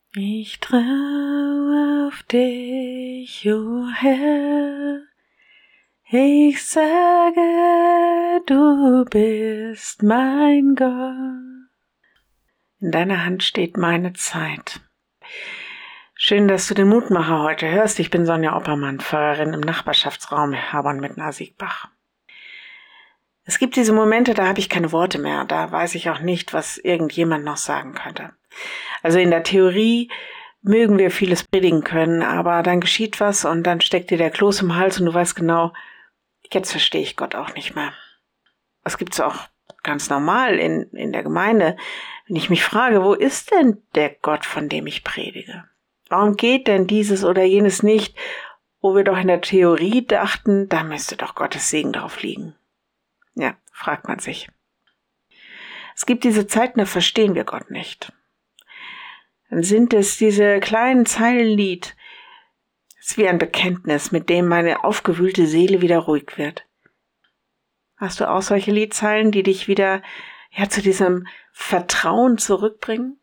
Ich traue auf dich, o Herr. Ich sage, du bist mein Gott. In deiner Hand steht meine Zeit. Schön, dass du den Mutmacher heute hörst. Ich bin Sonja Oppermann, Pfarrerin im Nachbarschaftsraum Habern-Mitten-Asiegbach. Es gibt diese Momente, da habe ich keine Worte mehr. Da weiß ich auch nicht, was irgendjemand noch sagen könnte. Also in der Theorie mögen wir vieles predigen können, aber dann geschieht was und dann steckt dir der Kloß im Hals und du weißt genau, jetzt verstehe ich Gott auch nicht mehr. Das gibt's auch ganz normal in der Gemeinde. Wenn ich mich frage, wo ist denn der Gott, von dem ich predige? Warum geht denn dieses oder jenes nicht, wo wir doch in der Theorie dachten, da müsste doch Gottes Segen drauf liegen? Ja, fragt man sich. Es gibt diese Zeiten, da verstehen wir Gott nicht. Dann sind es diese kleinen Zeilenlied. Es ist wie ein Bekenntnis, mit dem meine aufgewühlte Seele wieder ruhig wird. Hast du auch solche Liedzeilen, die dich wieder zu diesem Vertrauen zurückbringen?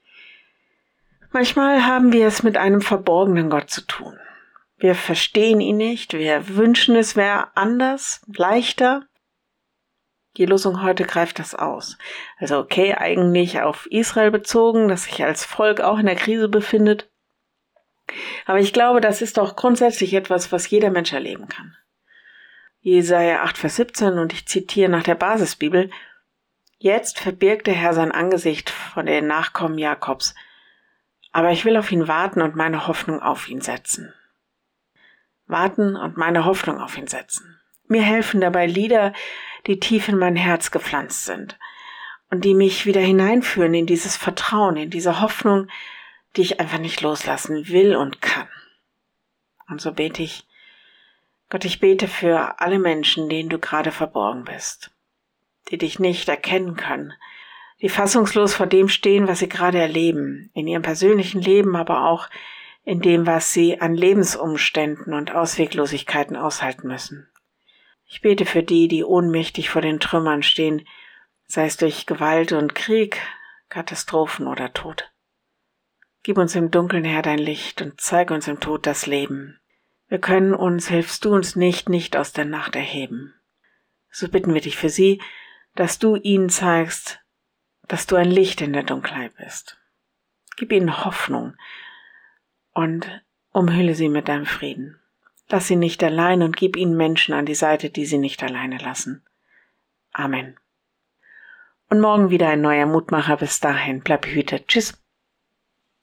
Manchmal haben wir es mit einem verborgenen Gott zu tun. Wir verstehen ihn nicht, wir wünschen, es wäre anders, leichter. Die Losung heute greift das aus. Also okay, eigentlich auf Israel bezogen, das sich als Volk auch in der Krise befindet. Aber ich glaube, das ist doch grundsätzlich etwas, was jeder Mensch erleben kann. Jesaja 8, Vers 17, und ich zitiere nach der Basisbibel: Jetzt verbirgt der Herr sein Angesicht von den Nachkommen Jakobs, aber ich will auf ihn warten und meine Hoffnung auf ihn setzen. Warten und meine Hoffnung auf ihn setzen. Mir helfen dabei Lieder, die tief in mein Herz gepflanzt sind und die mich wieder hineinführen in dieses Vertrauen, in diese Hoffnung, die ich einfach nicht loslassen will und kann. Und so bete ich: Gott, ich bete für alle Menschen, denen du gerade verborgen bist, die dich nicht erkennen können, die fassungslos vor dem stehen, was sie gerade erleben, in ihrem persönlichen Leben, aber auch in dem, was sie an Lebensumständen und Ausweglosigkeiten aushalten müssen. Ich bete für die, die ohnmächtig vor den Trümmern stehen, sei es durch Gewalt und Krieg, Katastrophen oder Tod. Gib uns im Dunkeln, Herr, dein Licht und zeig uns im Tod das Leben. Wir können uns, hilfst du uns nicht aus der Nacht erheben. So bitten wir dich für sie, dass du ihnen zeigst, dass du ein Licht in der Dunkelheit bist. Gib ihnen Hoffnung und umhülle sie mit deinem Frieden. Lass sie nicht allein und gib ihnen Menschen an die Seite, die sie nicht alleine lassen. Amen. Und morgen wieder ein neuer Mutmacher. Bis dahin, bleib behütet. Tschüss.